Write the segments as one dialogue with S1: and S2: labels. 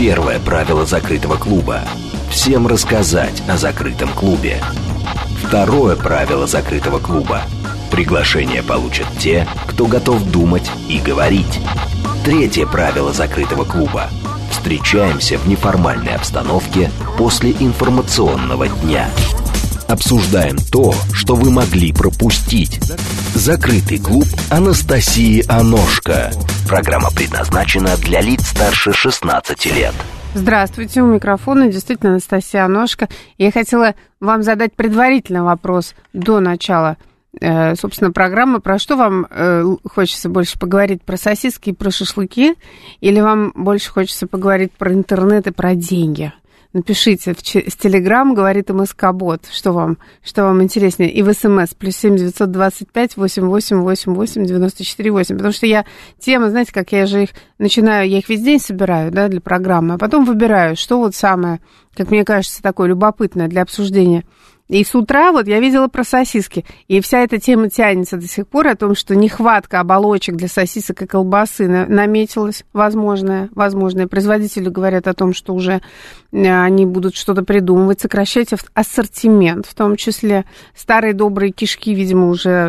S1: Первое правило закрытого клуба – всем рассказать о закрытом клубе. Второе правило закрытого клуба – приглашение получат те, кто готов думать и говорить. Третье правило закрытого клуба – встречаемся в неформальной обстановке после информационного дня. Обсуждаем то, что вы могли пропустить. Закрытый клуб Анастасии Аношко. Программа предназначена для лиц старше 16 лет.
S2: Здравствуйте, у микрофона действительно Анастасия Аношко. Я хотела вам задать предварительный вопрос до начала, собственно, программы. Про что вам хочется больше поговорить? Про сосиски и про шашлыки? Или вам больше хочется поговорить про интернет и про деньги? Напишите в Телеграм, говорит МСК-бот, что вам интереснее. И в СМС, +7 925 88 88 94 8. Потому что я темы, знаете, как я же их начинаю, я их весь день собираю, да, для программы, а потом выбираю, что вот самое, как мне кажется, такое любопытное для обсуждения. И с утра вот я видела про сосиски, и вся эта тема тянется до сих пор о том, что нехватка оболочек для сосисок и колбасы наметилась, возможная. Производители говорят о том, что уже они будут что-то придумывать, сокращать ассортимент, в том числе старые добрые кишки, видимо, уже,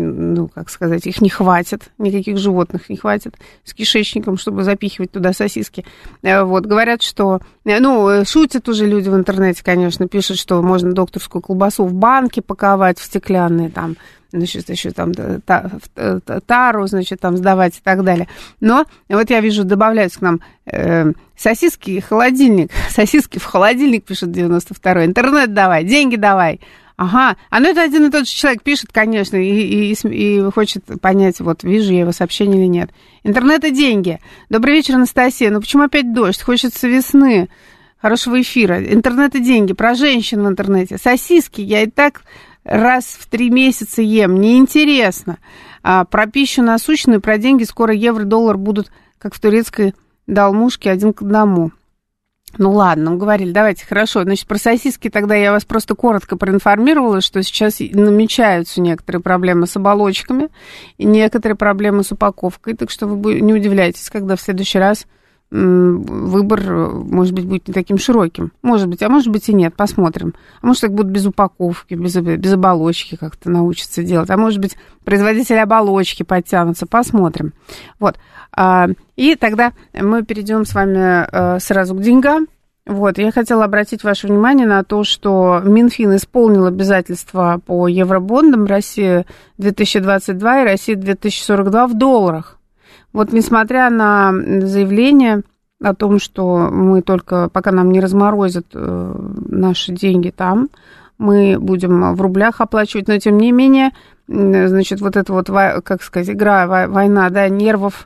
S2: их не хватит, никаких животных не хватит с кишечником, чтобы запихивать туда сосиски. Вот, говорят, что, шутят уже люди в интернете, конечно, пишут, что можно докторскую колбасу в банке паковать, в стеклянные, там, значит, еще там тару, значит, там сдавать и так далее. Но вот я вижу, добавляются к нам сосиски и холодильник. Сосиски в холодильник, пишет 92-й. Интернет давай, деньги давай. Ага, это один и тот же человек пишет, конечно, и хочет понять, вот, вижу я его сообщение или нет. Интернет и деньги. Добрый вечер, Анастасия. Почему опять дождь? Хочется весны. Хорошего эфира. Интернет и деньги. Про женщин в интернете. Сосиски я и так раз в 3 месяца ем. Неинтересно. Про пищу насущную, про деньги. Скоро евро, доллар будут, как в турецкой долмушке, 1 к 1. Ну ладно, говорили, давайте, хорошо. Значит, про сосиски тогда я вас просто коротко проинформировала, что сейчас намечаются некоторые проблемы с оболочками и некоторые проблемы с упаковкой. Так что вы не удивляйтесь, когда в следующий раз выбор, может быть, будет не таким широким. Может быть, а может быть и нет, посмотрим. А может, так будут без упаковки, без оболочки как-то научатся делать. А может быть, производители оболочки подтянутся, посмотрим. Вот. И тогда мы перейдем с вами сразу к деньгам. Вот. Я хотела обратить ваше внимание на то, что Минфин исполнил обязательства по евробондам России 2022 и России 2042 в долларах. Вот несмотря на заявление о том, что мы только, пока нам не разморозят наши деньги там, мы будем в рублях оплачивать, но тем не менее, значит, вот эта вот, как сказать, игра, война, да, нервов,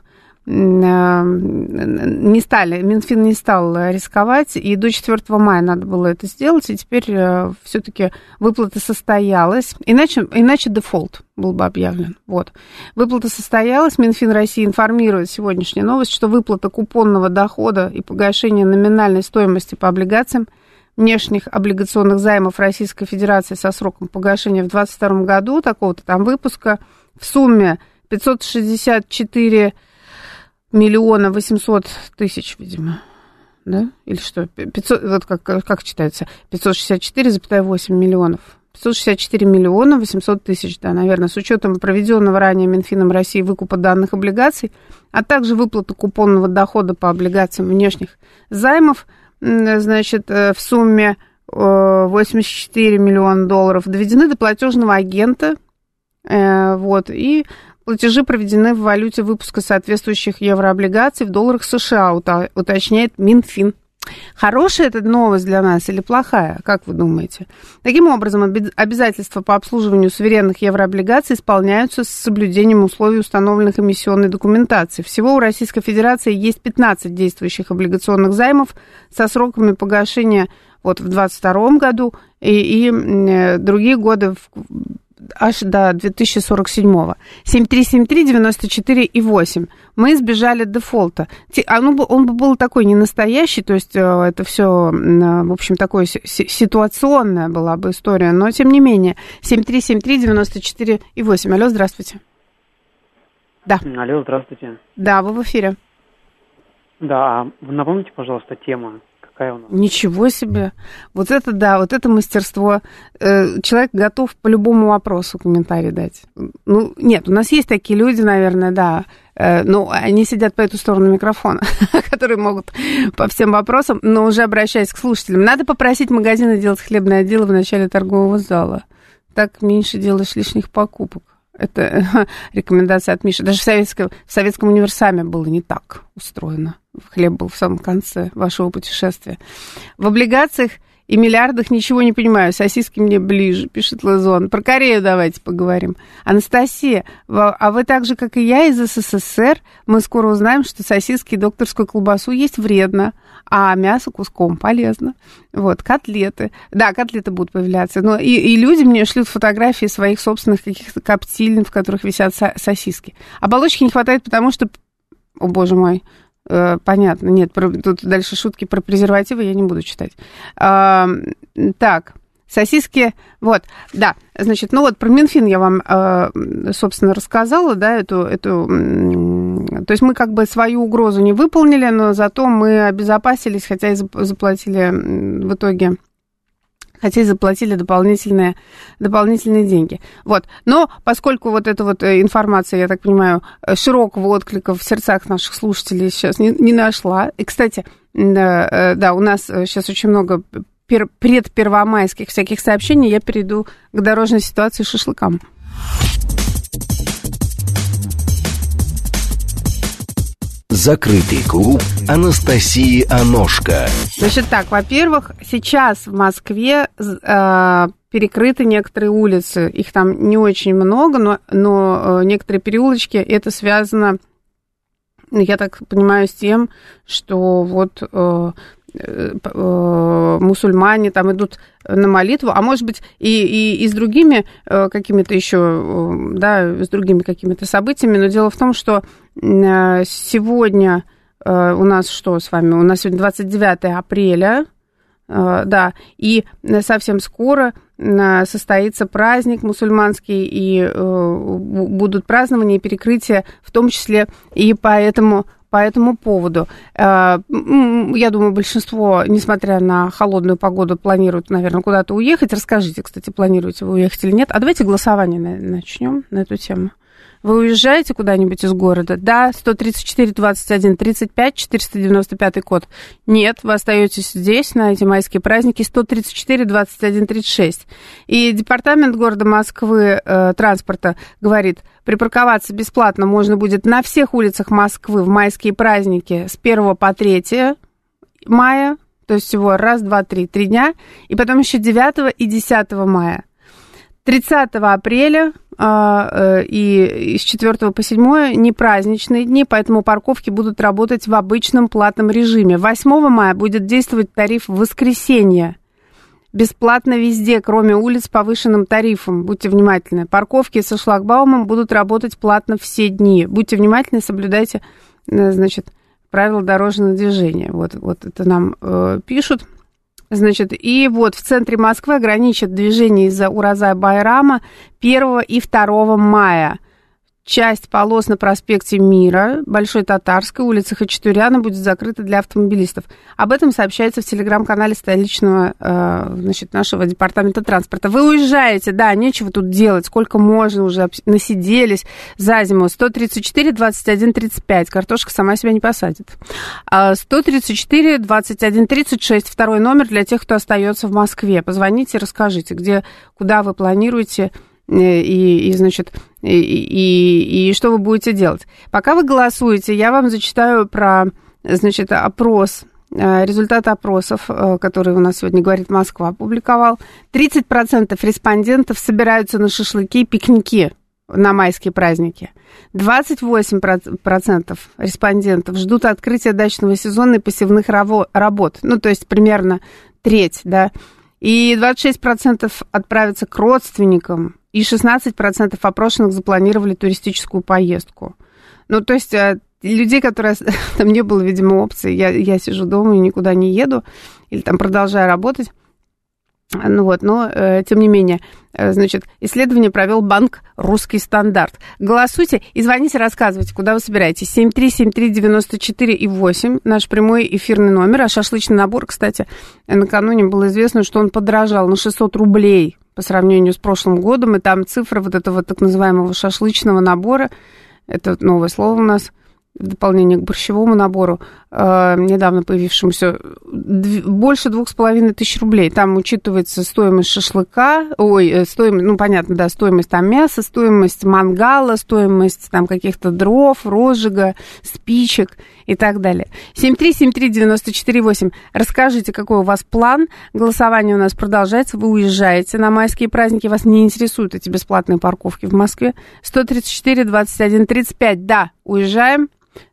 S2: Минфин не стал рисковать, и до 4 мая надо было это сделать, и теперь все-таки выплата состоялась, иначе дефолт был бы объявлен. Вот. Выплата состоялась, Минфин России информирует, сегодняшняя новость, что выплата купонного дохода и погашение номинальной стоимости по облигациям внешних облигационных займов Российской Федерации со сроком погашения в 2022 году, такого-то там выпуска, в сумме 564 миллиона 800 тысяч, видимо, да? Или что? 500, вот как читается? 564,8 миллионов. 564 миллиона 800 тысяч, да, наверное, с учетом проведенного ранее Минфином России выкупа данных облигаций, а также выплаты купонного дохода по облигациям внешних займов, значит, в сумме 84 миллиона долларов доведены до платежного агента, вот, и платежи проведены в валюте выпуска соответствующих еврооблигаций в долларах США, уточняет Минфин. Хорошая эта новость для нас или плохая, как вы думаете? Таким образом, обязательства по обслуживанию суверенных еврооблигаций исполняются с соблюдением условий, установленных эмиссионной документацией. Всего у Российской Федерации есть 15 действующих облигационных займов со сроками погашения вот в 2022 году и другие годы аж до 2047-го. 7373-94,8. Мы избежали дефолта. Он бы был такой не настоящий, то есть это все, в общем, такое ситуационная была бы история, но тем не менее. 7373-94,8. Алло, здравствуйте. Да.
S3: Алло, здравствуйте.
S2: Да, вы в эфире.
S3: Да, напомните, пожалуйста, тему. Какая у нас?
S2: Ничего себе. Вот это да, вот это мастерство. Человек готов по любому вопросу комментарий дать. Ну, нет, у нас есть такие люди, наверное, да, но они сидят по эту сторону микрофона, которые могут по всем вопросам, но уже обращаясь к слушателям. Надо попросить магазины делать хлебное отделы в начале торгового зала. Так меньше делаешь лишних покупок. Это рекомендация от Миши. Даже в советском универсаме было не так устроено. Хлеб был в самом конце вашего путешествия. В облигациях и миллиардах ничего не понимаю. Сосиски мне ближе, пишет Лазон. Про Корею давайте поговорим. Анастасия, а вы так же, как и я, из СССР, мы скоро узнаем, что сосиски и докторскую колбасу есть вредно, а мясо куском полезно. Вот, котлеты. Да, котлеты будут появляться. Но и люди мне шлют фотографии своих собственных каких-то коптилин, в которых висят сосиски. Оболочки не хватает, потому что... О, боже мой. Понятно, нет, тут дальше шутки про презервативы я не буду читать. Так, сосиски, вот, да, значит, ну вот про Минфин я вам, собственно, рассказала, да, то есть мы как бы свою угрозу не выполнили, но зато мы обезопасились, хотя и заплатили в итоге... хотя и заплатили дополнительные деньги. Вот. Но поскольку вот эта вот информация, я так понимаю, широкого отклика в сердцах наших слушателей сейчас не нашла. И, кстати, да, у нас сейчас очень много предпервомайских всяких сообщений. Я перейду к дорожной ситуации с шашлыкам.
S1: Закрытый клуб Анастасии Аношко.
S2: Значит так, во-первых, сейчас в Москве перекрыты некоторые улицы. Их там не очень много, но некоторые переулочки, это связано, я так понимаю, с тем, что вот мусульмане там идут на молитву, а может быть и с другими какими-то еще, да, с другими какими-то событиями, но дело в том, что сегодня у нас что с вами? У нас сегодня 29 апреля, да, и совсем скоро состоится праздник мусульманский, и будут празднования и перекрытия, в том числе и по этому поводу. Я думаю, большинство, несмотря на холодную погоду, планируют, наверное, куда-то уехать. Расскажите, кстати, планируете вы уехать или нет. А давайте голосование начнем на эту тему. Вы уезжаете куда-нибудь из города? Да, 134, 21, 35, 495 код. Нет, вы остаетесь здесь на эти майские праздники. 134, 21, 36. И департамент города Москвы транспорта говорит, припарковаться бесплатно можно будет на всех улицах Москвы в майские праздники с 1 по 3 мая. То есть всего 1, 2, 3 дня. И потом еще 9 и 10 мая. 30 апреля и с 4 по 7 не праздничные дни, поэтому парковки будут работать в обычном платном режиме. 8 мая будет действовать тариф в воскресенье. Бесплатно везде, кроме улиц с повышенным тарифом. Будьте внимательны. Парковки со шлагбаумом будут работать платно все дни. Будьте внимательны, соблюдайте, значит, правила дорожного движения. Вот это нам пишут. Значит, и вот в центре Москвы ограничат движение из-за Ураза-Байрама 1 и 2 мая. Часть полос на проспекте Мира, Большой Татарской, улице Хачатуряна будет закрыта для автомобилистов. Об этом сообщается в телеграм-канале столичного, значит, нашего департамента транспорта. Вы уезжаете, да, нечего тут делать, сколько можно, уже насиделись за зиму. 134, 21, 35, картошка сама себя не посадит. 134, 21, 36, второй номер для тех, кто остается в Москве. Позвоните, расскажите, куда вы планируете значит, и что вы будете делать. Пока вы голосуете, я вам зачитаю про, значит, опрос, результаты опросов, которые у нас сегодня «Говорит Москва» опубликовал. 30% респондентов собираются на шашлыки и пикники на майские праздники. 28% респондентов ждут открытия дачного сезона и посевных работ. Ну, то есть примерно треть, да. И 26% отправятся к родственникам, и 16% опрошенных запланировали туристическую поездку. Ну, то есть людей, которые... Там не было, видимо, опции. Я сижу дома и никуда не еду, или там продолжаю работать. Ну вот, но, тем не менее, значит, исследование провел банк «Русский стандарт». Голосуйте и звоните, рассказывайте, куда вы собираетесь. 7373948, наш прямой эфирный номер. А шашлычный набор, кстати, накануне было известно, что он подорожал на 600 рублей по сравнению с прошлым годом. И там цифра вот этого так называемого шашлычного набора, это новое слово у нас, в дополнение к борщевому набору, недавно появившемуся, больше 2500 рублей. Там учитывается стоимость шашлыка, стоимость, ну, понятно, да, стоимость там мяса, стоимость мангала, стоимость там каких-то дров, розжига, спичек и так далее. 7373948. Расскажите, какой у вас план. Голосование у нас продолжается. Вы уезжаете на майские праздники. Вас не интересуют эти бесплатные парковки в Москве. 134-21-35. Да, уезжаем.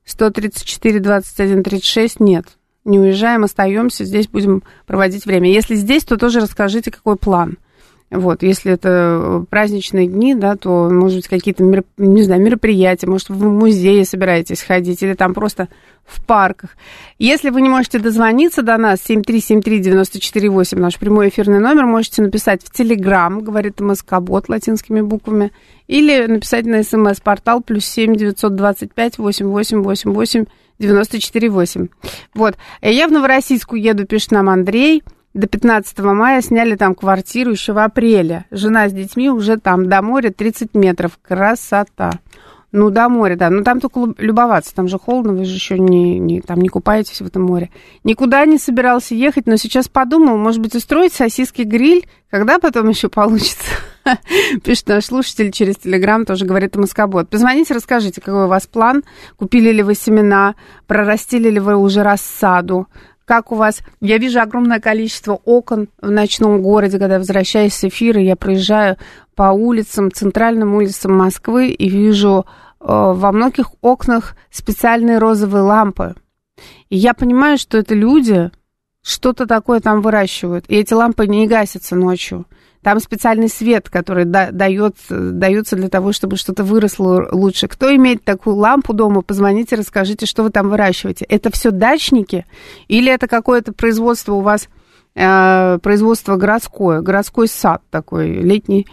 S2: 134-21-36. Нет, не уезжаем, остаемся. Здесь будем проводить время. Если здесь, то тоже расскажите, какой план. Вот, если это праздничные дни, да, то, может быть, какие-то, не знаю, мероприятия, может, вы в музее собираетесь ходить, или там просто в парках. Если вы не можете дозвониться до нас, 7373948, наш прямой эфирный номер, можете написать в Телеграм, говорит МСК-бот латинскими буквами, или написать на СМС-портал +7 925 8888 948. Вот. Я в Новороссийску еду, пишет нам Андрей. До 15 мая сняли там квартиру еще в апреле. Жена с детьми уже там, до моря 30 метров. Красота. Ну, до моря, да. Ну, там только любоваться. Там же холодно, вы же еще не купаетесь в этом море. Никуда не собирался ехать, но сейчас подумал, может быть, устроить сосиски гриль, когда потом еще получится. Пишет наш слушатель через Телеграм, тоже говорит МСК-бот. Позвоните, расскажите, какой у вас план. Купили ли вы семена, прорастили ли вы уже рассаду. Как у вас? Я вижу огромное количество окон в ночном городе, когда возвращаюсь с эфира, я проезжаю по улицам, центральным улицам Москвы и вижу во многих окнах специальные розовые лампы. И я понимаю, что это люди что-то такое там выращивают, и эти лампы не гасятся ночью. Там специальный свет, который дается для того, чтобы что-то выросло лучше. Кто имеет такую лампу дома, позвоните, расскажите, что вы там выращиваете. Это все дачники или это какое-то производство у вас, производство городской сад такой, летний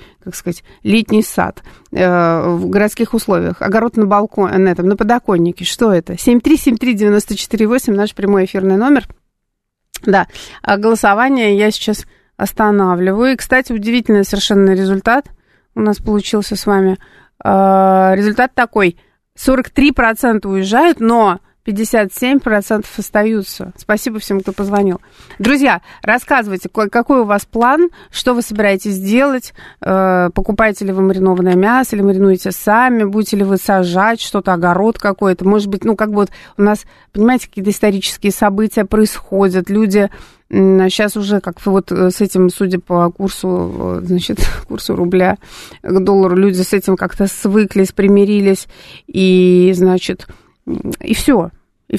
S2: сад в городских условиях, огород на балконе, на подоконнике. Что это? 7373948, наш прямой эфирный номер. Да, голосование я сейчас останавливаю. И, кстати, удивительный совершенно результат у нас получился с вами. Результат такой. 43% уезжают, но 57% остаются. Спасибо всем, кто позвонил. Друзья, рассказывайте, какой у вас план, что вы собираетесь делать, покупаете ли вы маринованное мясо, или маринуете сами, будете ли вы сажать что-то, огород какой-то. Может быть, ну, как бы вот у нас, понимаете, какие-то исторические события происходят, люди сейчас уже как вот с этим, судя по курсу, значит, курсу рубля к доллару, люди с этим как-то свыклись, примирились, и, значит, и все.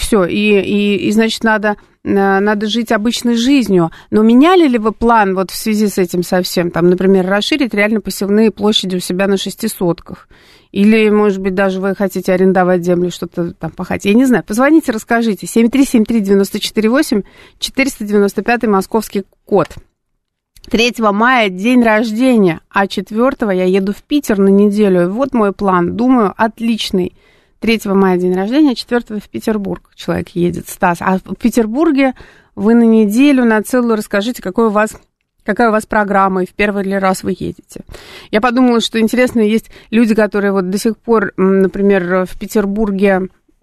S2: И значит, надо жить обычной жизнью. Но меняли ли вы план вот в связи с этим совсем? Там, например, расширить реально посевные площади у себя на 6 сотках? Или, может быть, даже вы хотите арендовать землю, что-то там пахать? Я не знаю. Позвоните, расскажите. 7373948, 495 московский код. 3 мая день рождения, а 4 я еду в Питер на неделю. Вот мой план. Думаю, отличный. 3 мая день рождения, 4 в Петербург человек едет, Стас. А в Петербурге вы на неделю, на целую расскажите, какая у вас программа, и в первый ли раз вы едете. Я подумала, что интересно, есть люди, которые вот до сих пор, например, в Петербурге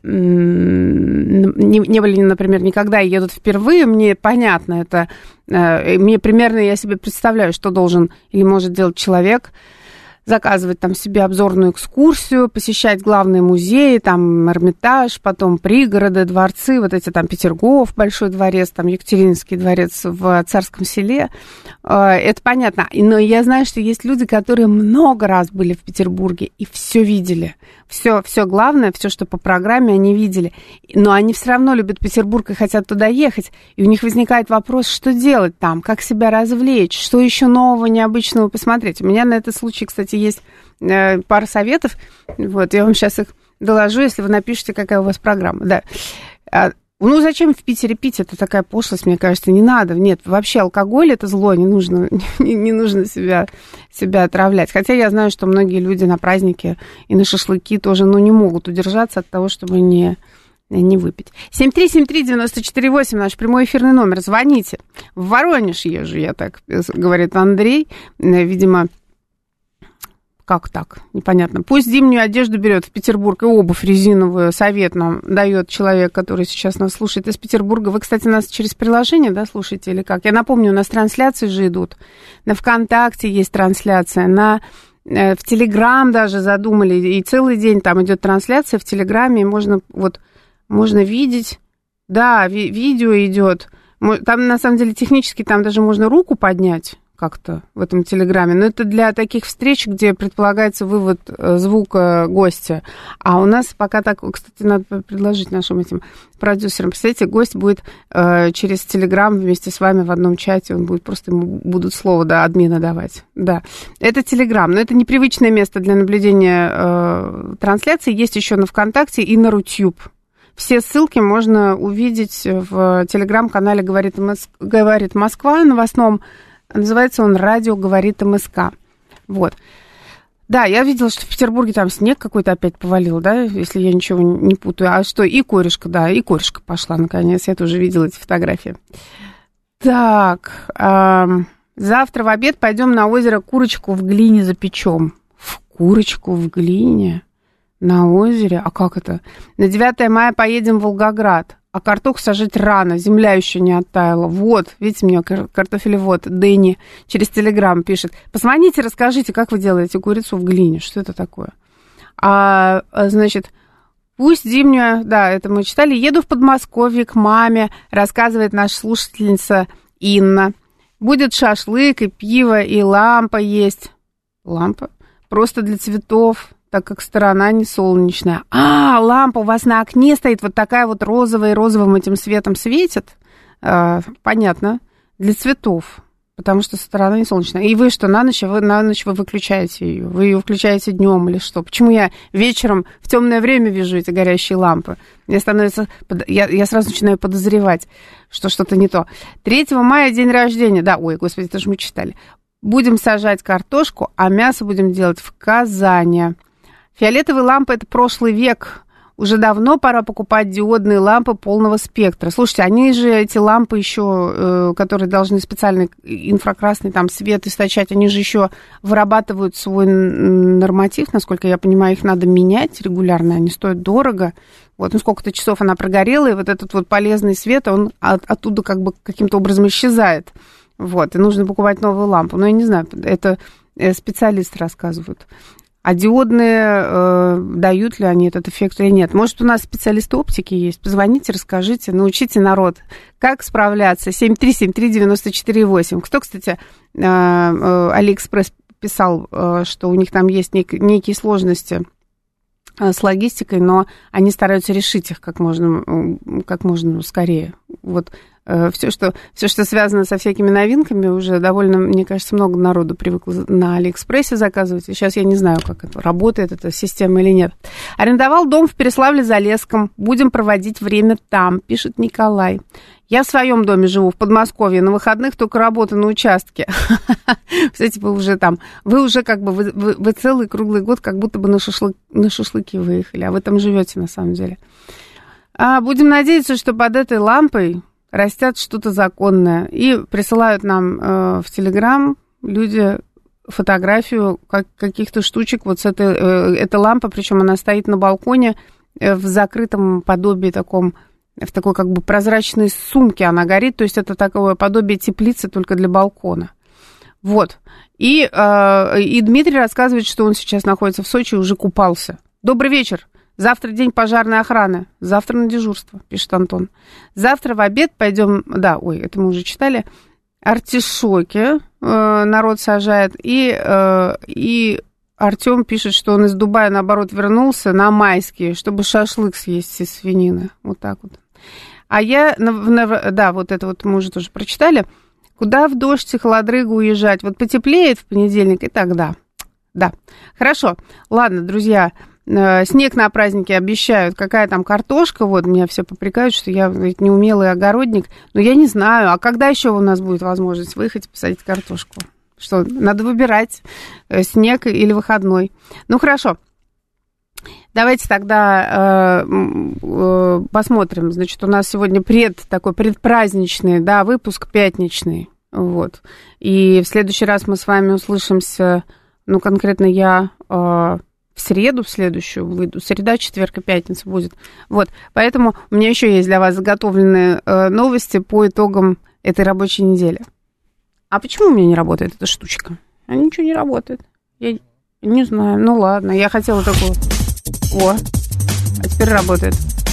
S2: не были, например, никогда, и едут впервые. Мне понятно это, мне примерно, я себе представляю, что должен или может делать человек. Заказывать там себе обзорную экскурсию, посещать главные музеи, там Эрмитаж, потом пригороды, дворцы, вот эти там Петергоф, Большой дворец, там Екатерининский дворец в Царском Селе. Это понятно. Но я знаю, что есть люди, которые много раз были в Петербурге и все видели. Все главное, все, что по программе, они видели. Но они все равно любят Петербург и хотят туда ехать. И у них возникает вопрос, что делать там, как себя развлечь, что еще нового, необычного посмотреть. У меня на этот случай, кстати, есть пара советов. Вот, я вам сейчас их доложу, если вы напишите, какая у вас программа. Да. Ну, зачем в Питере пить? Это такая пошлость, мне кажется, не надо. Нет, вообще алкоголь – это зло, не нужно себя отравлять. Хотя я знаю, что многие люди на праздники и на шашлыки тоже, не могут удержаться от того, чтобы не выпить. 7373948, наш прямой эфирный номер. Звоните. В Воронеж езжу, я так, говорит Андрей. Видимо, как так? Непонятно. Пусть зимнюю одежду берет в Петербург и обувь резиновую. Совет нам дает человек, который сейчас нас слушает из Петербурга. Вы, кстати, нас через приложение, да, слушаете или как? Я напомню, у нас трансляции же идут. На ВКонтакте есть трансляция, в Телеграм даже задумали. И целый день там идет трансляция в Телеграме. Можно видеть. Да, видео идет. Там, на самом деле, технически там даже можно руку поднять как-то в этом Телеграме. Но это для таких встреч, где предполагается вывод звука гостя. А у нас пока так, кстати, надо предложить нашим этим продюсерам. Представляете, гость будет через Телеграм вместе с вами в одном чате, он будет просто, ему будут слово, да, админа давать. Да, это Телеграм, но это непривычное место для наблюдения трансляции. Есть еще на ВКонтакте и на Рутюб. Все ссылки можно увидеть в Телеграм-канале «Говорит Москва» новостном. Называется он «Радио говорит МСК». Вот. Да, я видела, что в Петербурге там снег какой-то опять повалил, да, если я ничего не путаю. А что, и корешка пошла, наконец. Я тоже видела эти фотографии. Так, завтра в обед пойдем на озеро, курочку в глине запечем. Курочку в глине? На озере? А как это? На 9 мая поедем в Волгоград. А картоху сажать рано, земля еще не оттаяла. Вот, видите, мне картофелевод Дэнни через Телеграм пишет. Позвоните, расскажите, как вы делаете курицу в глине, что это такое? Значит, пусть зимнюю, да, это мы читали. Еду в Подмосковье к маме, рассказывает наша слушательница Инна. Будет шашлык и пиво, и лампа есть. Лампа? Просто для цветов. Так как сторона не солнечная. Лампа у вас на окне стоит, вот такая вот розовая, и розовым этим светом светит. Понятно. Для цветов. Потому что сторона не солнечная. И вы что, на ночь вы выключаете ее? Вы ее включаете днем или что? Почему я вечером в темное время вижу эти горящие лампы? Я сразу начинаю подозревать, что что-то не то. 3 мая день рождения. Да, ой, господи, это же мы читали. Будем сажать картошку, а мясо будем делать в Казани. Фиолетовые лампы – это прошлый век. Уже давно пора покупать диодные лампы полного спектра. Слушайте, они же, эти лампы еще, которые должны специальный инфракрасный там свет источать, они же еще вырабатывают свой норматив, насколько я понимаю, их надо менять регулярно, они стоят дорого. Вот, сколько-то часов она прогорела, и вот этот вот полезный свет, он оттуда как бы каким-то образом исчезает. Вот, и нужно покупать новую лампу. Но я не знаю, это специалисты рассказывают. А диодные, дают ли они этот эффект или нет? Может, у нас специалисты оптики есть? Позвоните, расскажите, научите народ, как справляться. 7373948. Кто, кстати, Алиэкспресс писал, что у них там есть некие сложности с логистикой, но они стараются решить их как можно скорее. Вот все, что связано со всякими новинками, уже довольно, мне кажется, много народу привыкло на Алиэкспрессе заказывать. И сейчас я не знаю, как это работает, эта система или нет. Арендовал дом в Переславле-Залесском. Будем проводить время там, пишет Николай. Я в своем доме живу, в Подмосковье. На выходных только работа на участке. Кстати, вы уже там, как бы, вы целый круглый год как будто бы на шашлыки выехали, а вы там живете на самом деле. Будем надеяться, что под этой лампой растят что-то законное. И присылают нам в Телеграм люди фотографию каких-то штучек. Вот с эта лампа, причем она стоит на балконе в закрытом подобии таком, в такой как бы прозрачной сумке она горит. То есть это такое подобие теплицы только для балкона. Вот. И Дмитрий рассказывает, что он сейчас находится в Сочи и уже купался. Добрый вечер. Завтра день пожарной охраны. Завтра на дежурство, пишет Антон. Завтра в обед пойдем... Да, это мы уже читали. Артишоки народ сажает. И Артем пишет, что он из Дубая, наоборот, вернулся на майские, чтобы шашлык съесть из свинины. Вот так вот. А я... Да, вот это вот мы уже тоже прочитали. Куда в дождь и холодрыгу уезжать? Вот потеплеет в понедельник, и тогда. Да. Хорошо. Ладно, друзья... снег на празднике обещают, какая там картошка, вот, меня все попрекают, что я, говорит, неумелый огородник, но я не знаю, а когда еще у нас будет возможность выехать и посадить картошку? Что, надо выбирать, снег или выходной. Ну, хорошо. Давайте тогда посмотрим. Значит, у нас сегодня такой предпраздничный, да, выпуск пятничный. Вот. И в следующий раз мы с вами услышимся, ну, конкретно я в среду в следующую выйду. Среда, четверг и пятница будет. Вот. Поэтому у меня еще есть для вас заготовленные новости по итогам этой рабочей недели. А почему у меня не работает эта штучка? А ничего не работает. Я не знаю. Ну, ладно. Я хотела такую... О, а теперь работает.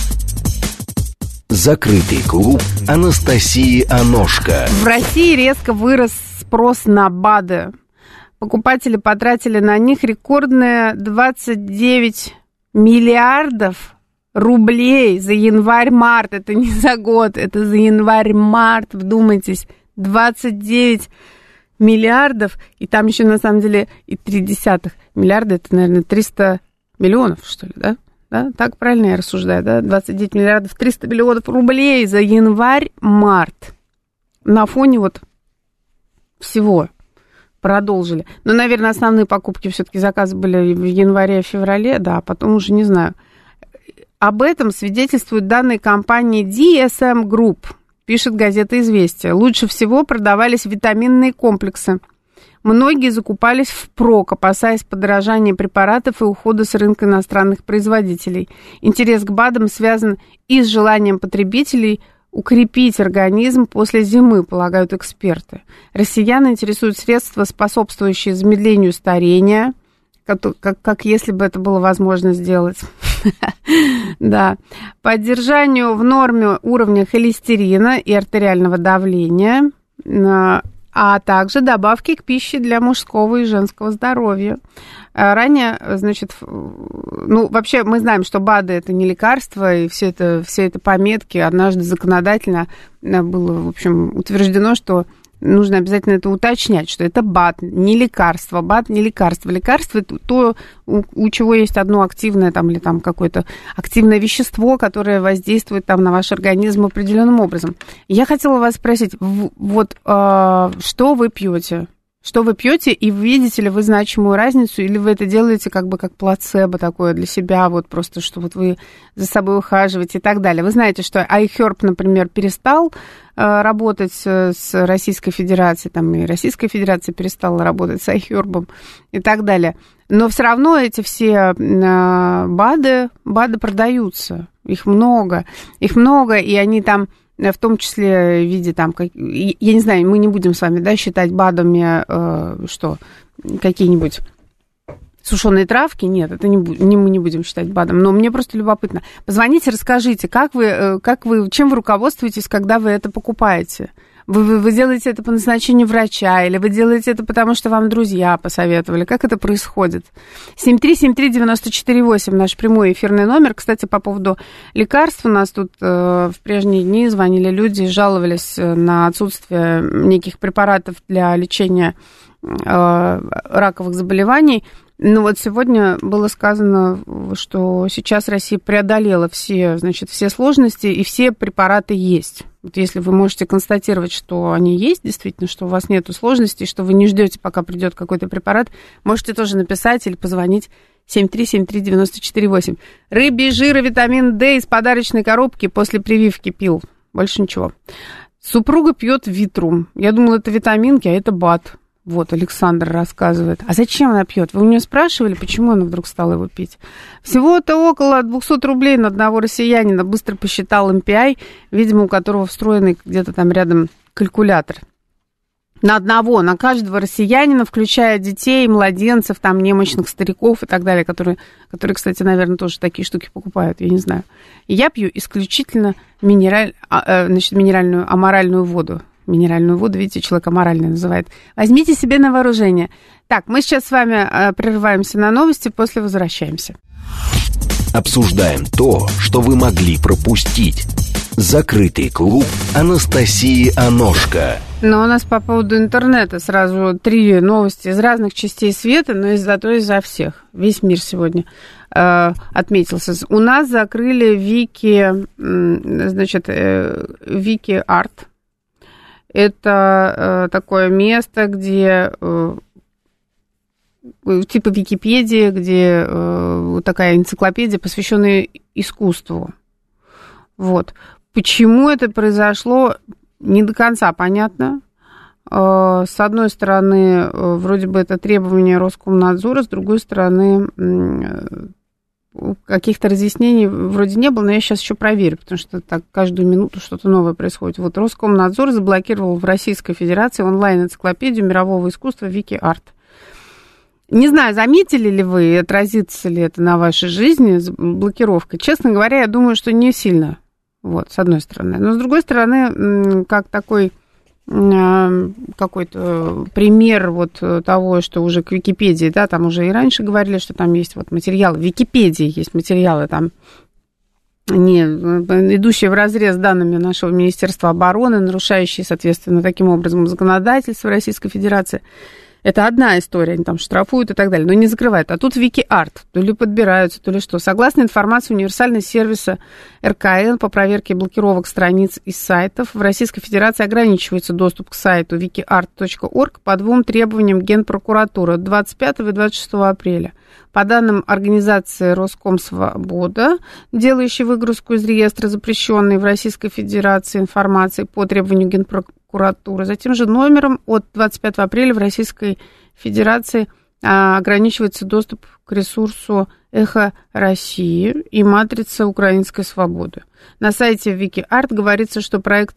S1: Закрытый клуб Анастасии Аношко.
S2: В России резко вырос спрос на БАДы. Покупатели потратили на них рекордные 29 миллиардов рублей за январь-март. Это не за год, это за январь-март. Вдумайтесь, 29 миллиардов. И там еще на самом деле и 0,3 миллиарда. Это, наверное, 300 миллионов, что ли, да? Да? Так правильно я рассуждаю, да? 29 миллиардов 300 миллионов рублей за январь-март. На фоне вот всего продолжили. Но, наверное, основные покупки все-таки заказы были в январе-феврале, да, а потом уже не знаю. Об этом свидетельствуют данные компании DSM Group, пишет газета «Известия». Лучше всего продавались витаминные комплексы. Многие закупались впрок, опасаясь подорожания препаратов и ухода с рынка иностранных производителей. Интерес к БАДам связан и с желанием потребителей укрепить организм после зимы, полагают эксперты. Россиян интересуют средства, способствующие замедлению старения, как если бы это было возможно сделать. Да. Поддержанию в норме уровня холестерина и артериального давления, а также добавки к пище для мужского и женского здоровья. Ранее, значит, ну, вообще мы знаем, что БАДы – это не лекарства, и все это пометки. Однажды законодательно было, в общем, утверждено, что нужно обязательно это уточнять, что это БАД, не лекарство. БАД не лекарство. Лекарство – это то, у чего есть одно активное там, или там какое-то активное вещество, которое воздействует там, на ваш организм определенным образом. Я хотела вас спросить, вот что вы пьете? Что вы пьете, и видите ли вы значимую разницу, или вы это делаете как бы как плацебо такое для себя, вот просто, что вот вы за собой ухаживаете и так далее. Вы знаете, что iHerb, например, перестал работать с Российской Федерацией, там и Российская Федерация перестала работать с iHerb и так далее. Но все равно эти все БАДы продаются, их много, и они там... в том числе в виде там, я не знаю, мы не будем с вами, да, считать БАДами, что, какие-нибудь сушеные травки, нет, это мы не будем считать БАДом, но мне просто любопытно. Позвоните, расскажите, чем вы руководствуетесь, когда вы это покупаете? Вы делаете это по назначению врача, или вы делаете это потому, что вам друзья посоветовали? Как это происходит? 7373948, наш прямой эфирный номер. Кстати, по поводу лекарств, у нас тут в прежние дни звонили люди, жаловались на отсутствие неких препаратов для лечения раковых заболеваний. Ну вот сегодня было сказано, что сейчас Россия преодолела все сложности, и все препараты есть. Вот если вы можете констатировать, что они есть, действительно, что у вас нет сложностей, что вы не ждете, пока придет какой-то препарат, можете тоже написать или позвонить 7373948. Рыбий жир и витамин D из подарочной коробки после прививки пил. Больше ничего. Супруга пьет Витрум. Я думала, это витаминки, а это БАД. Вот, Александр рассказывает. А зачем она пьет? Вы у нее спрашивали, почему она вдруг стала его пить? Всего-то около 200 рублей на одного россиянина, быстро посчитал MPI, видимо, у которого встроенный где-то там рядом калькулятор. На каждого россиянина, включая детей, младенцев, там, немощных стариков и так далее, которые, кстати, наверное, тоже такие штуки покупают, я не знаю. И я пью исключительно минеральную аморальную воду. Минеральную воду, видите, человек аморальный называет. Возьмите себе на вооружение. Так, мы сейчас с вами прерываемся на новости, после возвращаемся.
S1: Обсуждаем то, что вы могли пропустить. Закрытый клуб Анастасии Аношко.
S2: Но у нас по поводу интернета сразу 3 новости из разных частей света, но зато изо всех. Весь мир сегодня отметился. У нас закрыли Вики Арт. Это такое место, где типа Википедии, где такая энциклопедия, посвященная искусству. Вот. Почему это произошло, не до конца понятно. С одной стороны, вроде бы это требование Роскомнадзора, с другой стороны, каких-то разъяснений вроде не было, но я сейчас еще проверю, потому что так каждую минуту что-то новое происходит. Вот Роскомнадзор заблокировал в Российской Федерации онлайн-энциклопедию мирового искусства Вики Арт. Не знаю, заметили ли вы, отразится ли это на вашей жизни, блокировка. Честно говоря, я думаю, что не сильно. Вот, с одной стороны. Но с другой стороны, как такой какой-то пример вот того, что уже к Википедии, да, там уже и раньше говорили, что там есть вот материалы, в Википедии есть материалы там, не идущие вразрез с данными нашего Министерства обороны, нарушающие, соответственно, таким образом законодательство Российской Федерации. Это одна история, они там штрафуют и так далее, но не закрывают. А тут Вики-Арт, то ли подбираются, то ли что. Согласно информации универсального сервиса РКН по проверке блокировок страниц и сайтов, в Российской Федерации ограничивается доступ к сайту wikiart.org по 2 требованиям Генпрокуратуры от 25 и 26 апреля. По данным организации Роскомсвобода, делающей выгрузку из реестра запрещенной в Российской Федерации информации по требованию Генпрокуратуры, за тем же номером от 25 апреля в Российской Федерации ограничивается доступ к ресурсу «Эхо России» и «Матрица Украинской свободы». На сайте Вики-Арт говорится, что проект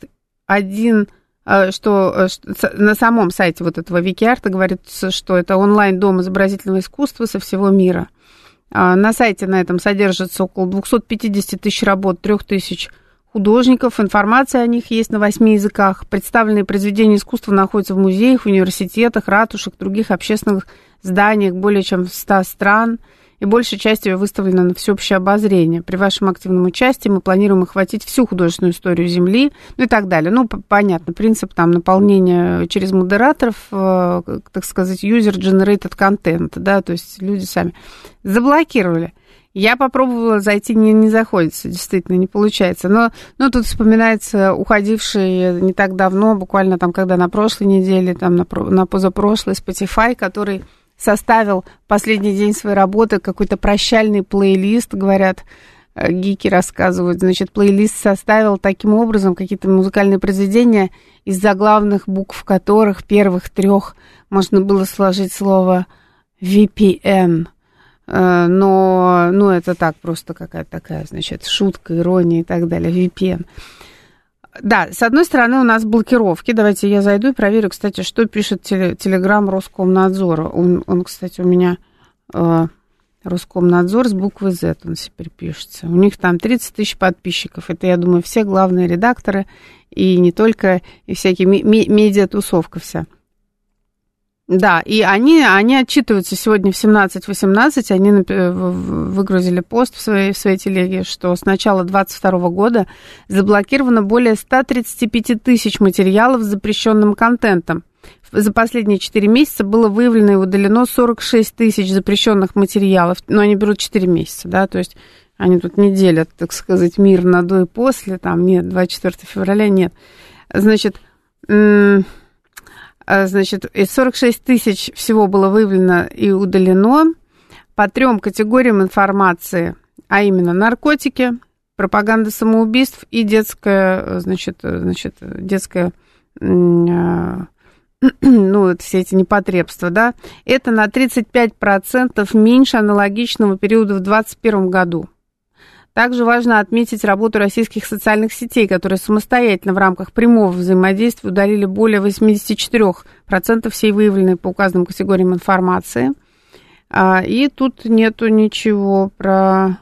S2: что на самом сайте вот этого Вики-Арта говорится, что это онлайн-дом изобразительного искусства со всего мира. На сайте на этом содержится около 250 тысяч работ 3000 художников. Информация о них есть на 8 языках. Представленные произведения искусства находятся в музеях, университетах, ратушах, других общественных зданиях более чем в 100 стран. И большая часть ее выставлена на всеобщее обозрение. При вашем активном участии мы планируем охватить всю художественную историю Земли, ну и так далее. Ну, понятно, принцип там наполнения через модераторов, так сказать, user-generated content, да, то есть люди сами заблокировали. Я попробовала зайти, не заходится, действительно, не получается. Но тут вспоминается уходивший не так давно, буквально там, когда на прошлой неделе, там на позапрошлой, Spotify, который составил в последний день своей работы какой-то прощальный плейлист, говорят, гики рассказывают. Значит, плейлист составил таким образом какие-то музыкальные произведения, из заглавных букв которых, первых 3, можно было сложить слово VPN. Но это так, просто какая-то такая, значит, шутка, ирония и так далее, VPN. Да, с одной стороны у нас блокировки. Давайте я зайду и проверю, кстати, что пишет Телеграм Роскомнадзора. Он, кстати, у меня Роскомнадзор с буквы Z, он теперь пишется. У них там 30 тысяч подписчиков. Это, я думаю, все главные редакторы, и не только, и всякие медиатусовка вся. Да, и они отчитываются сегодня в 17:18, они выгрузили пост в своей телеге, что с начала 2022 года заблокировано более 135 тысяч материалов с запрещенным контентом. За последние 4 месяца было выявлено и удалено 46 тысяч запрещенных материалов, но они берут 4 месяца, да, то есть они тут не делят, так сказать, мир на до и после, там нет, 24 февраля нет. Значит, 46 тысяч всего было выявлено и удалено по 3 категориям информации, а именно наркотики, пропаганда самоубийств и детская, детская, все эти непотребства, да, это на 35% меньше аналогичного периода в 2021 году. Также важно отметить работу российских социальных сетей, которые самостоятельно в рамках прямого взаимодействия удалили более 84% всей выявленной по указанным категориям информации. И тут нету ничего про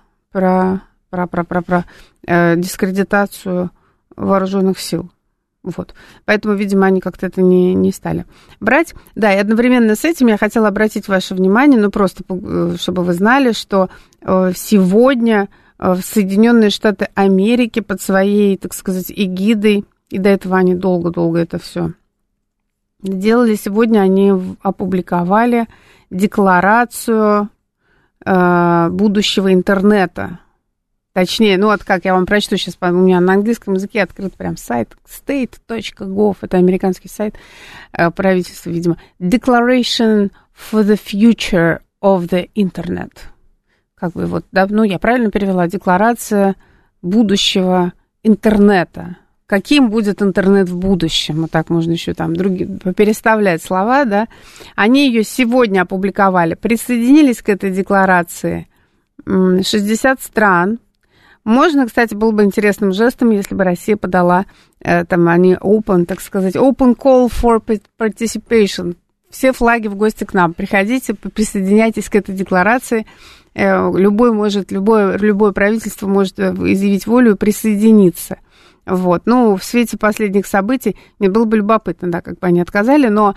S2: дискредитацию вооруженных сил. Вот. Поэтому, видимо, они как-то это не стали брать. Да, и одновременно с этим я хотела обратить ваше внимание, просто чтобы вы знали, что сегодня в Соединенные Штаты Америки под своей, так сказать, эгидой. И до этого они долго-долго это все делали. Сегодня они опубликовали декларацию будущего интернета. Точнее, ну вот как я вам прочту сейчас, у меня на английском языке открыт прям сайт state.gov, это американский сайт правительства, видимо. Declaration for the future of the Internet. Как бы вот, да, ну я правильно перевела, декларация будущего интернета. Каким будет интернет в будущем? Вот так можно еще там переставлять слова, да. Они ее сегодня опубликовали. Присоединились к этой декларации 60 стран. Можно, кстати, было бы интересным жестом, если бы Россия подала, там они open, так сказать, open call for participation. Все флаги в гости к нам. Приходите, присоединяйтесь к этой декларации. Любое правительство может изъявить волю и присоединиться. Вот. Ну, в свете последних событий мне было бы любопытно, да, как бы они отказали, но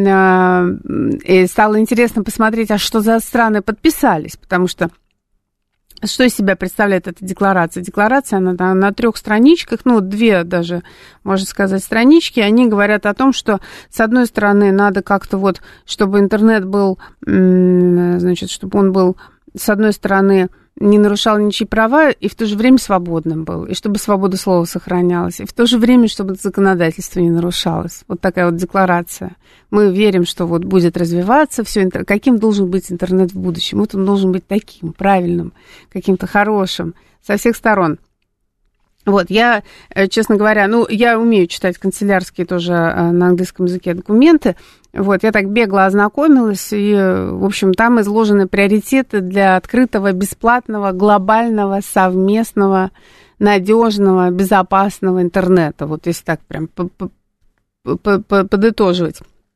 S2: стало интересно посмотреть, а что за страны подписались, потому что что из себя представляет эта декларация? Декларация, она на 3 страничках, ну, 2 даже, можно сказать, странички, они говорят о том, что, с одной стороны, надо как-то вот, чтобы интернет был, значит, чтобы он был, с одной стороны, не нарушал ничьи права и в то же время свободным был, и чтобы свобода слова сохранялась, и в то же время, чтобы законодательство не нарушалось. Вот такая вот декларация. Мы верим, что вот будет развиваться все, каким должен быть интернет в будущем. Вот он должен быть таким, правильным, каким-то хорошим, со всех сторон. Вот, я, честно говоря, ну, я умею читать канцелярские тоже на английском языке документы. Вот, я так бегло ознакомилась, и, в общем, там изложены приоритеты для открытого, бесплатного, глобального, совместного, надежного, безопасного интернета. Вот если так прям подытоживать.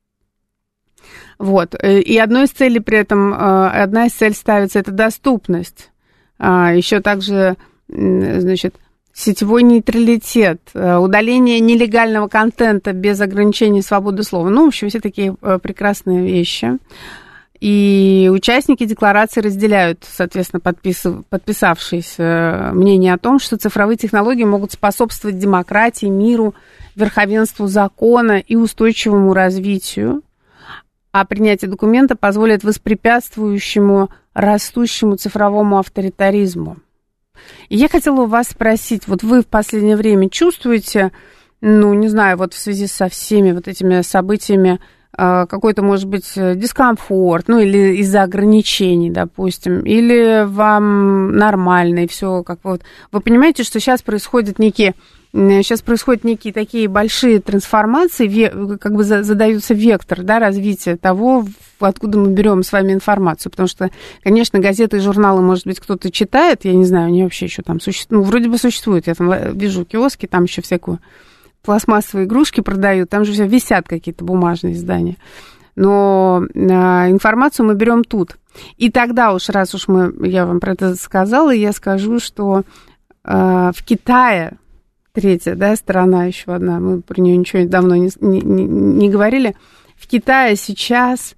S2: Вот, и одна из целей ставится, это доступность. Еще также, значит, сетевой нейтралитет, удаление нелегального контента без ограничений свободы слова. Ну, в общем, все такие прекрасные вещи. И участники декларации разделяют, соответственно, подписавшиеся мнение о том, что цифровые технологии могут способствовать демократии, миру, верховенству закона и устойчивому развитию. А принятие документа позволит воспрепятствующему растущему цифровому авторитаризму. И я хотела у вас спросить, вот вы в последнее время чувствуете, ну, не знаю, вот в связи со всеми вот этими событиями, какой-то, может быть, дискомфорт, ну, или из-за ограничений, допустим, или вам нормально, и все как вот. Вы понимаете, что сейчас происходят некие такие большие трансформации, как бы задаются вектор, да, развития того, откуда мы берем с вами информацию, потому что, конечно, газеты и журналы, может быть, кто-то читает, я не знаю, они вообще еще там существуют, ну, вроде бы существуют, я там вижу киоски, там еще всякую пластмассовые игрушки продают, там же все висят какие-то бумажные издания, но информацию мы берем тут. И тогда уж, раз уж я вам про это сказала, я скажу, что в Китае, третья, да, сторона еще одна, мы про нее ничего давно не говорили. В Китае сейчас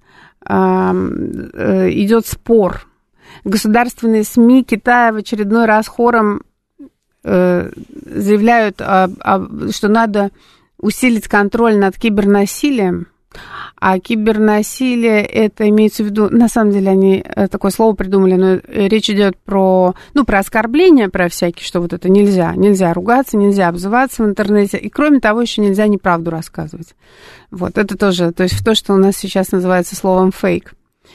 S2: идет спор. Государственные СМИ Китая в очередной раз хором заявляют, что надо усилить контроль над кибернасилием. А кибернасилие, это имеется в виду, на самом деле они такое слово придумали, но речь идет про оскорбления, про всякие, что вот это нельзя ругаться, нельзя обзываться в интернете, и кроме того еще нельзя неправду рассказывать. Вот, это тоже, то есть то, что у нас сейчас называется словом фейк.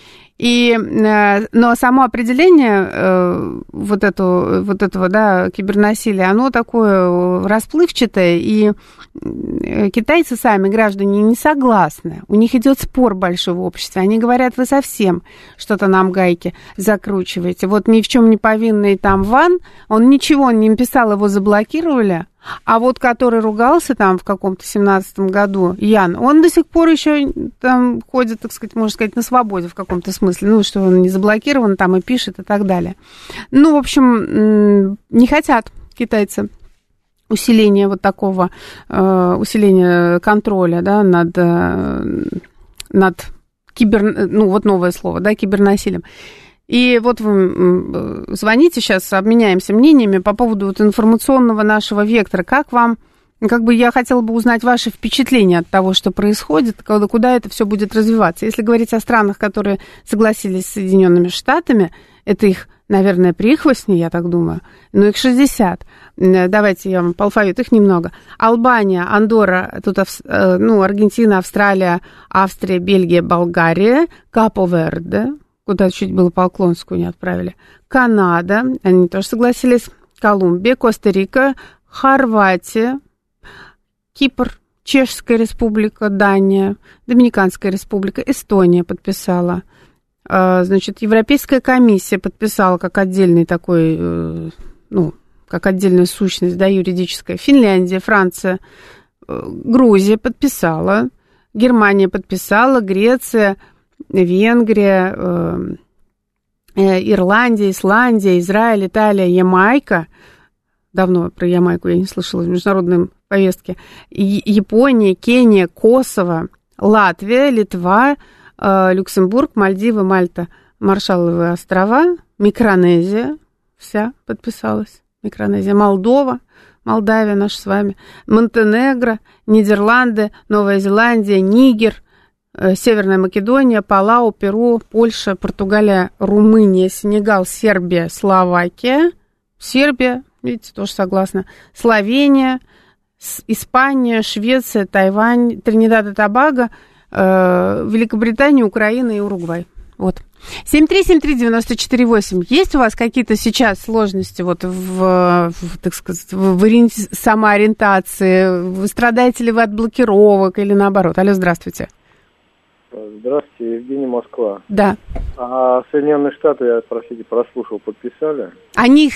S2: Но само определение вот этого, да, кибернасилия, оно такое расплывчатое, и китайцы сами, граждане, не согласны. У них идет спор большой в обществе. Они говорят, вы совсем что-то нам гайки закручиваете. Вот ни в чем не повинный там Ван, он ничего не писал, его заблокировали. А вот который ругался там в каком-то 17-м году, Ян, он до сих пор еще там ходит, так сказать, можно сказать, на свободе в каком-то смысле. Ну, что он не заблокирован там и пишет и так далее. Ну, в общем, не хотят китайцы усиления вот такого, усиления контроля, да, над вот новое слово, да, кибернасилием. И вот вы звоните сейчас, обменяемся мнениями по поводу вот информационного нашего вектора. Как вам, я хотела бы узнать ваши впечатления от того, что происходит, куда это все будет развиваться. Если говорить о странах, которые согласились с Соединенными Штатами, это их, наверное, прихвостни, я так думаю, но их 60. Давайте я вам по алфавиту, их немного. Албания, Андорра, тут Аргентина, Австралия, Австрия, Бельгия, Болгария, Капо-Верде, куда чуть было по Уклонскую не отправили, Канада, они тоже согласились, Колумбия, Коста-Рика, Хорватия, Кипр, Чешская Республика, Дания, Доминиканская Республика, Эстония подписала. Значит, Европейская комиссия подписала как отдельный такой, как отдельная сущность, да, юридическая. Финляндия, Франция, Грузия подписала, Германия подписала, Греция, Венгрия, Ирландия, Исландия, Израиль, Италия, Ямайка. Давно про Ямайку я не слышала в международной повестке. Япония, Кения, Косово, Латвия, Литва, Люксембург, Мальдивы, Мальта, Маршалловы острова, Микронезия, вся подписалась. Микронезия, Молдова, Молдавия наша с вами, Монтенегро, Нидерланды, Новая Зеландия, Нигер, Северная Македония, Палау, Перу, Польша, Португалия, Румыния, Сенегал, Сербия, Словакия, Сербия, видите, тоже согласна, Словения, Испания, Швеция, Тайвань, Тринидад и Тобаго, Великобритания, Украина и Уругвай. Вот. 7373948. Есть у вас какие-то сейчас сложности вот так сказать, в самоориентации? Вы страдаете ли вы от блокировок или наоборот? Алло, здравствуйте.
S4: Здравствуйте, Евгений, Москва.
S2: Да.
S4: А Соединенные Штаты, я, простите, прослушал, подписали?
S2: Они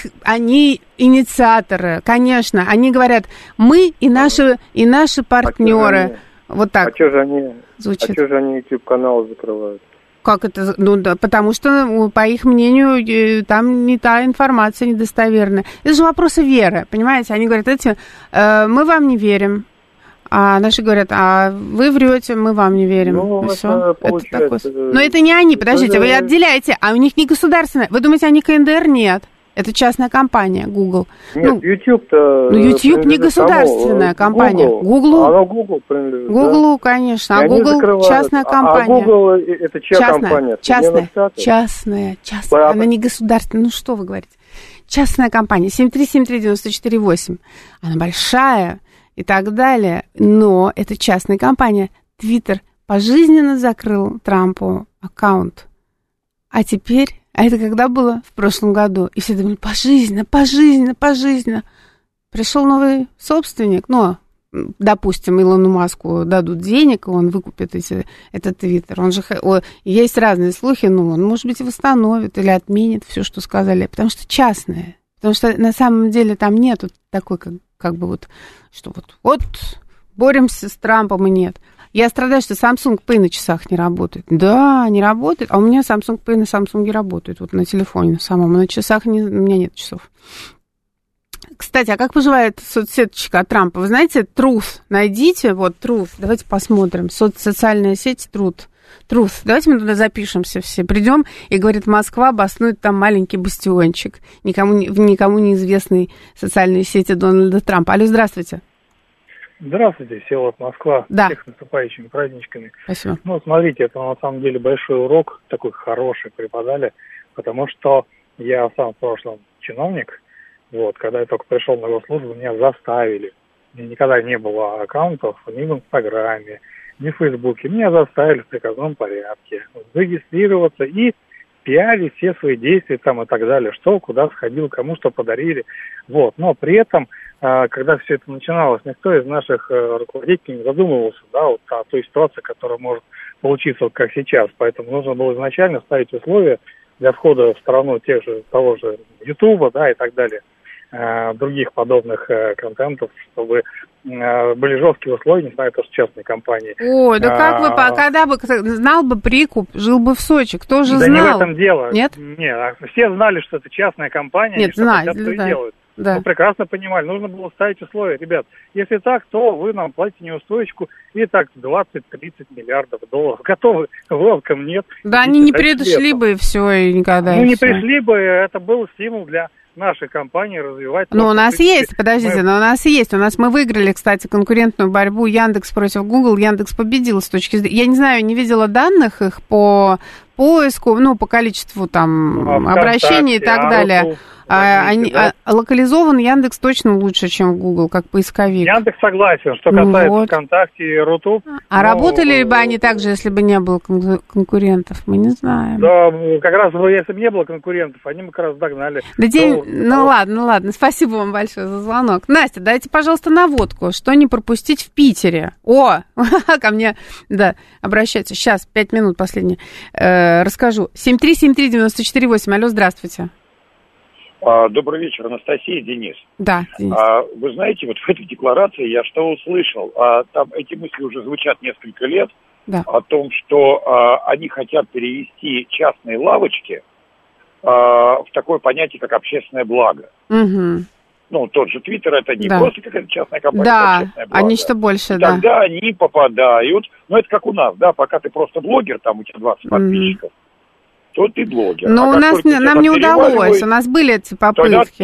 S2: инициаторы, конечно. Они говорят, мы и наши партнеры. Вот так.
S4: А что же они YouTube-каналы закрывают?
S2: Как это? Ну да, потому что, по их мнению, там не та информация недостоверная. Это же вопросы веры, понимаете? Они говорят, мы вам не верим. А наши говорят, а вы врете, мы вам не верим.
S4: Ну, это получается...
S2: Но это не они, подождите, вы отделяете, а у них не государственное. Вы думаете, они КНДР? Нет. Это частная компания, Google.
S4: Нет, YouTube-то...
S2: Ну, YouTube не государственная компания. Google.
S4: Она Google принадлежит,
S2: Google,
S4: да?
S2: конечно. А Google частная компания.
S4: А Google это чья компания?
S2: Частная. Она не государственная. Ну, что вы говорите? Частная компания. 7373948. Она большая и так далее. Но это частная компания. Твиттер пожизненно закрыл Трампу аккаунт. А теперь... А это когда было? В прошлом году. И все думали, пожизненно. Пришел новый собственник. Допустим, Илону Маску дадут денег, и он выкупит этот Твиттер. Есть разные слухи, он, может быть, восстановит или отменит все, что сказали. Потому что частное. Потому что на самом деле там нету такой, что боремся с Трампом и нет. Я страдаю, что Samsung Pay на часах не работает. Да, не работает. А у меня Samsung Pay на Samsung работает. Вот на телефоне на самом. А на часах у меня нет часов. Кстати, а как поживает соцсеточка от Трампа? Вы знаете, Truth. Найдите, Truth. Давайте посмотрим. Социальная сеть Truth. Давайте мы туда запишемся все. Придем, и, говорит, Москва обоснует там маленький бастиончик. Никому неизвестной социальной сети Дональда Трампа. Алло, здравствуйте.
S5: Здравствуйте, Всеволод, Москва.
S2: Да.
S5: Всех с наступающими праздничками.
S2: Спасибо.
S5: Смотрите, это на самом деле большой урок, такой хороший преподали, потому что я сам в прошлом чиновник, когда я только пришел на госслужбу, меня заставили. У меня никогда не было аккаунтов ни в Инстаграме, ни в Фейсбуке. Меня заставили в приказном порядке зарегистрироваться и пиарить все свои действия и так далее, что, куда сходил, кому что подарили. Но при этом, когда все это начиналось, никто из наших руководителей не задумывался, о той ситуации, которая может получиться как сейчас. Поэтому нужно было изначально ставить условия для входа в страну того же Ютуба, и так далее, других подобных контентов, чтобы были жесткие условия, несмотря на то, что частные компании.
S2: Ой, да как вы, когда бы знал бы прикуп, жил бы в Сочи, кто же знал?
S5: Да не в этом дело.
S2: Нет?
S5: Нет, все знали, что это частная компания,
S2: нет,
S5: и что хотят, то и делают.
S2: Да.
S5: Мы прекрасно понимали, нужно было ставить условия. Ребят, если так, то вы нам платите неустойку и так 20-30 миллиардов долларов. Готовы? Welcome, нет.
S2: Да, они не пришли бы, и все, и никогда.
S5: Ну, не пришли бы, это был стимул для нашей компании развивать.
S2: Ну, у нас есть, подождите, но у нас есть. У нас мы выиграли, кстати, конкурентную борьбу Яндекс против Google. Яндекс победил с точки зрения... Я не знаю, не видела данных их по поиску, ну, по количеству там обращений и так далее. Локализован Яндекс точно лучше, чем Google, как поисковик.
S5: Яндекс согласен, что касается ВКонтакте и Рутуб.
S2: А работали бы они так же, если бы не было конкурентов? Мы не знаем.
S5: Да, как раз, если бы не было конкурентов, они бы как раз догнали.
S2: Ну ладно, спасибо вам большое за звонок. Настя, дайте, пожалуйста, наводку, что не пропустить в Питере. О, ко мне, да, обращайтесь. Сейчас, 5 минут последние. Расскажу. 7373948. Алло, здравствуйте.
S6: Добрый вечер, Анастасия, Денис.
S2: Да, Денис.
S6: Вы знаете, вот в этой декларации я что услышал? Там эти мысли уже звучат несколько лет,
S2: да.
S6: О том, что они хотят перевести частные лавочки в такое понятие, как общественное благо.
S2: Угу.
S6: Ну, тот же Твиттер, это не
S2: да.
S6: просто какая-то частная компания,
S2: да,
S6: это общественное благо.
S2: А нечто большее,
S6: да. Тогда они попадают, ну, это как у нас, да, пока ты просто блогер, там у тебя 20 подписчиков, то ты блогер.
S2: Но нам не удалось, у нас были эти попытки.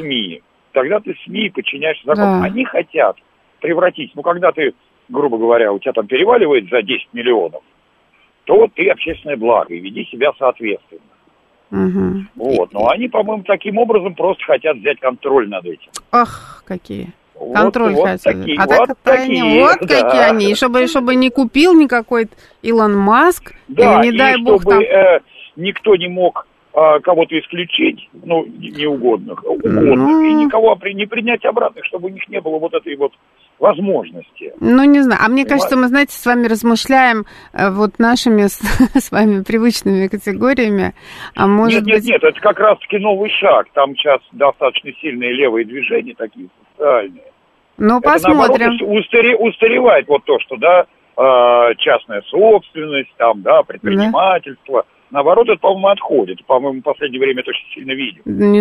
S6: Тогда ты СМИ подчиняешься закону.
S2: Да.
S6: Они хотят превратить, ну, когда ты, грубо говоря, у тебя там переваливает за 10 миллионов, то ты общественное благо, и веди себя соответственно.
S2: Угу.
S6: Вот, но они, по-моему, таким образом просто хотят взять контроль над этим.
S2: Ах, какие. Контроль
S6: вот
S2: хотят.
S6: Такие,
S2: какие они. И чтобы не купил никакой Илон Маск,
S6: да,
S2: или, не дай бог,
S6: чтобы
S2: там...
S6: никто не мог кого-то исключить, ну, неугодных, и никого не принять обратно, чтобы у них не было вот этой вот возможности.
S2: Ну, не знаю. А мне кажется, мы, знаете, с вами размышляем вот нашими с вами привычными категориями. А может быть...
S6: Нет, это как раз-таки новый шаг. Там сейчас достаточно сильные левые движения, такие социальные.
S2: Ну, посмотрим.
S6: Это, наоборот, устаревает вот то, что, да, частная собственность, там, да, предпринимательство. Да. Наоборот, это, по-моему, отходит. По-моему, в последнее время это очень сильно видим.
S2: Не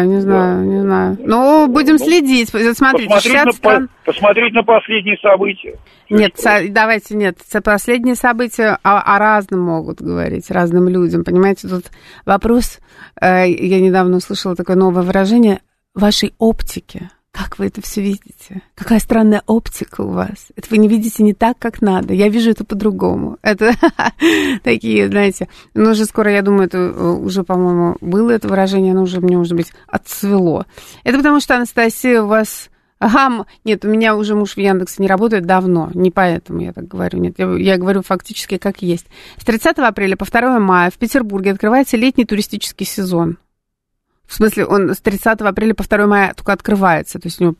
S2: знаю. Ну, будем следить. Смотрите,
S6: посмотреть на последние события.
S2: Давайте, последние события о разном могут говорить, разным людям. Понимаете, тут вопрос, я недавно услышала такое новое выражение, вашей оптики. Как вы это все видите? Какая странная оптика у вас. Это вы не видите не так, как надо. Я вижу это по-другому. Это такие, знаете, ну уже скоро, я думаю, это уже, по-моему, было это выражение, оно уже мне, может быть, отцвело. Это потому что, Анастасия, у вас... Нет, у меня уже муж в Яндексе не работает давно, не поэтому я так говорю. Нет, я говорю фактически как есть. С 30 апреля по 2 мая в Петербурге открывается летний туристический сезон. В смысле, он с 30 апреля по 2 мая только открывается. То есть у него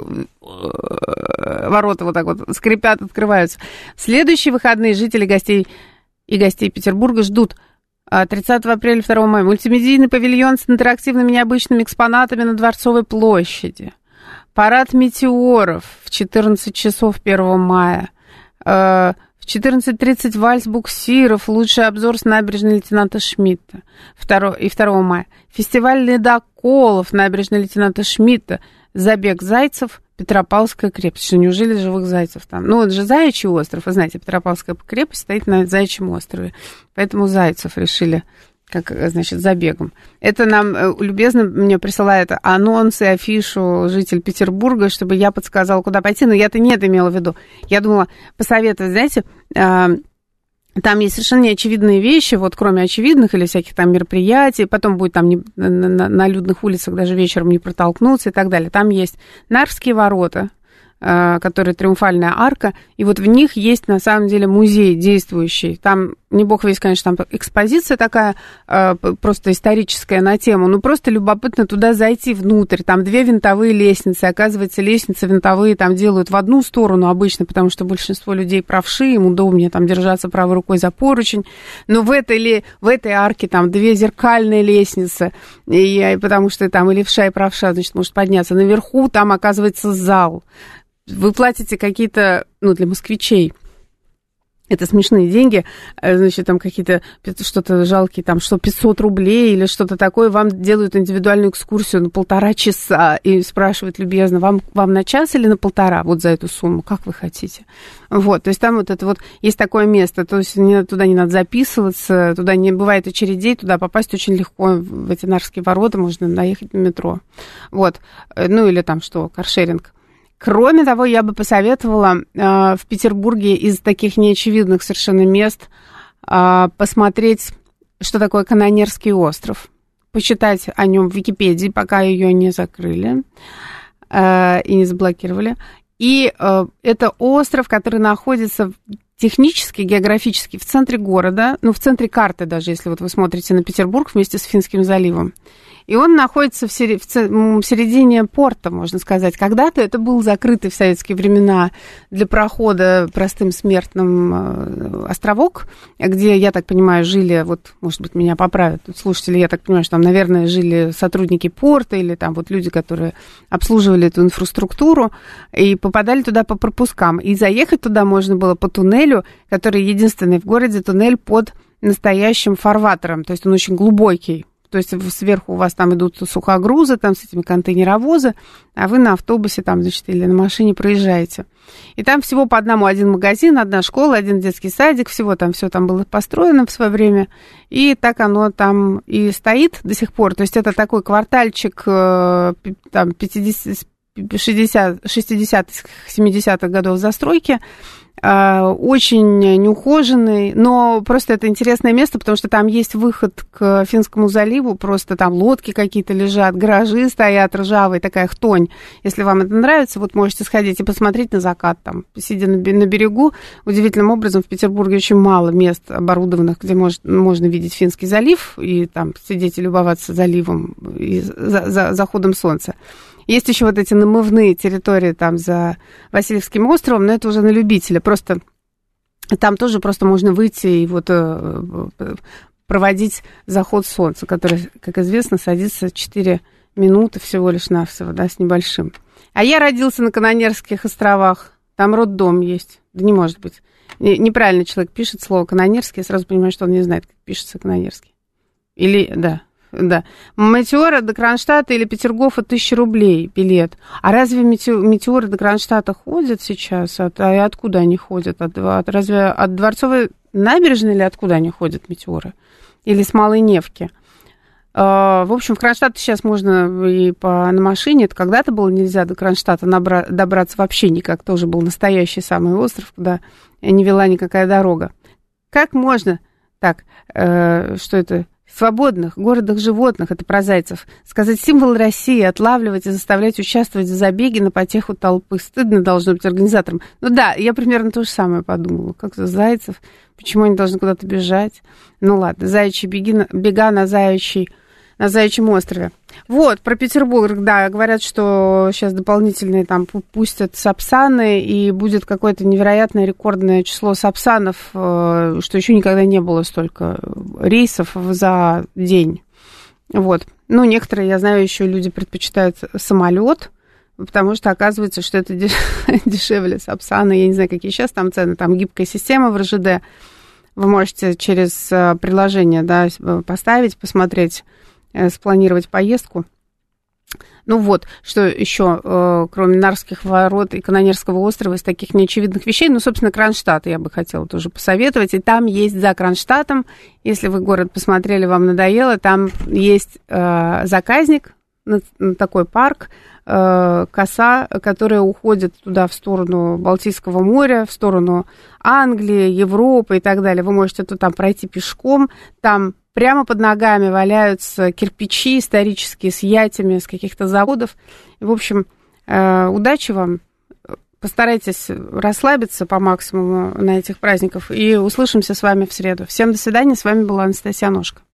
S2: ворота вот так вот скрипят, открываются. В следующие выходные жители гостей Петербурга ждут 30 апреля 2 мая мультимедийный павильон с интерактивными необычными экспонатами на Дворцовой площади. Парад метеоров в 14 часов 1 мая. В 14:30 вальс буксиров, лучший обзор с набережной лейтенанта Шмидта. 2 мая. Фестиваль ледоколов набережной лейтенанта Шмидта. Забег зайцев, Петропавловская крепость. Что, неужели живых зайцев там? Ну, это же Заячий остров. Вы знаете, Петропавловская крепость стоит на Заячьем острове. Поэтому зайцев решили, как, значит, забегом. Это нам любезно мне присылает анонс и афишу житель Петербурга, чтобы я подсказала, куда пойти. Но я-то не это имела в виду. Я думала посоветовать, знаете, там есть совершенно неочевидные вещи, вот кроме очевидных или всяких там мероприятий, потом будет там на людных улицах даже вечером не протолкнуться и так далее. Там есть Нарвские ворота, которые Триумфальная арка, и вот в них есть на самом деле музей действующий. Там, не бог весть, конечно, там экспозиция такая, просто историческая на тему, но просто любопытно туда зайти внутрь. Там 2 винтовые лестницы, оказывается, лестницы винтовые там делают в одну сторону обычно, потому что большинство людей правши, им удобнее там держаться правой рукой за поручень, но в этой арке там 2 зеркальные лестницы, потому что там и левша, и правша, значит, может подняться. Наверху там, оказывается, зал. Вы платите какие-то, для москвичей, Это смешные деньги, значит, там какие-то что-то жалкие, там, что 500 рублей или что-то такое, вам делают индивидуальную экскурсию на 1,5 часа и спрашивают любезно, вам на час или на 1,5 вот за эту сумму, как вы хотите. Вот, то есть там вот это вот, есть такое место, то есть туда не надо записываться, туда не бывает очередей, туда попасть очень легко, в эти Нарвские ворота можно доехать на метро. Вот, ну или там что, каршеринг. Кроме того, я бы посоветовала в Петербурге из таких неочевидных совершенно мест посмотреть, что такое Канонерский остров, почитать о нем в Википедии, пока ее не закрыли и не заблокировали. И это остров, который находится технически, географически в центре города, ну, в центре карты даже, если вот вы смотрите на Петербург вместе с Финским заливом. И он находится в середине порта, можно сказать. Когда-то это был закрытый в советские времена для прохода простым смертным островок, где, я так понимаю, жили, вот, может быть, меня поправят тут слушатели, я так понимаю, что там, наверное, жили сотрудники порта или там вот люди, которые обслуживали эту инфраструктуру, и попадали туда по пропускам. И заехать туда можно было по туннелю, который единственный в городе туннель под настоящим фарватером, то есть он очень глубокий. То есть сверху у вас там идут сухогрузы, там с этими контейнеровозы, а вы на автобусе там, значит, или на машине проезжаете. И там всего по одному, один магазин, одна школа, один детский садик, всего там, все там было построено в свое время, и так оно там и стоит до сих пор. То есть это такой квартальчик там 50, 60, 60-х, 70-х годов застройки, очень неухоженный, но просто это интересное место, потому что там есть выход к Финскому заливу, просто там лодки какие-то лежат, гаражи стоят ржавые, такая хтонь. Если вам это нравится, вот можете сходить и посмотреть на закат там, сидя на берегу. Удивительным образом в Петербурге очень мало мест оборудованных, где можно видеть Финский залив и там сидеть и любоваться заливом и заходом солнца. Есть еще вот эти намывные территории там за Васильевским островом, но это уже на любителя. Просто там тоже просто можно выйти и вот проводить заход солнца, который, как известно, садится 4 минуты всего лишь навсего, да, с небольшим. А я родился на Канонерских островах, там роддом есть. Да не может быть. Неправильно человек пишет слово «канонерский», я сразу понимаю, что он не знает, как пишется «канонерский». Или, да. Да. Метеора до Кронштадта или Петергофа 1000 рублей билет. А разве метеоры до Кронштадта ходят сейчас? А откуда они ходят? Разве от Дворцовой набережной или откуда они ходят, метеоры? Или с Малой Невки? В общем, в Кронштадт сейчас можно и на машине. Это когда-то было нельзя до Кронштадта добраться вообще никак. Тоже был настоящий самый остров, куда не вела никакая дорога. Как можно? Так, что это? Свободных, городах животных, это про зайцев, сказать символ России, отлавливать и заставлять участвовать в забеге на потеху толпы. Стыдно должно быть организаторам. Ну да, я примерно то же самое подумала. Как за зайцев? Почему они должны куда-то бежать? Ну ладно, заячьи бега на Заячьем острове. Вот, про Петербург, да, говорят, что сейчас дополнительные там пустят сапсаны, и будет какое-то невероятное рекордное число сапсанов, что еще никогда не было столько рейсов за день. Вот. Ну, некоторые, я знаю, еще люди предпочитают самолет, потому что оказывается, что это дешевле сапсаны. Я не знаю, какие сейчас там цены, там гибкая система в РЖД. Вы можете через приложение, да, поставить, посмотреть, спланировать поездку. Ну вот, что еще, кроме Нарвских ворот и Канонерского острова, из таких неочевидных вещей, ну, собственно, Кронштадт я бы хотела тоже посоветовать. И там есть за Кронштадтом, если вы город посмотрели, вам надоело, там есть заказник, такой парк, коса, которая уходит туда в сторону Балтийского моря, в сторону Англии, Европы и так далее. Вы можете туда пройти пешком, там прямо под ногами валяются кирпичи исторические с ятями с каких-то заводов. В общем, удачи вам. Постарайтесь расслабиться по максимуму на этих праздниках. И услышимся с вами в среду. Всем до свидания. С вами была Анастасия Ножка.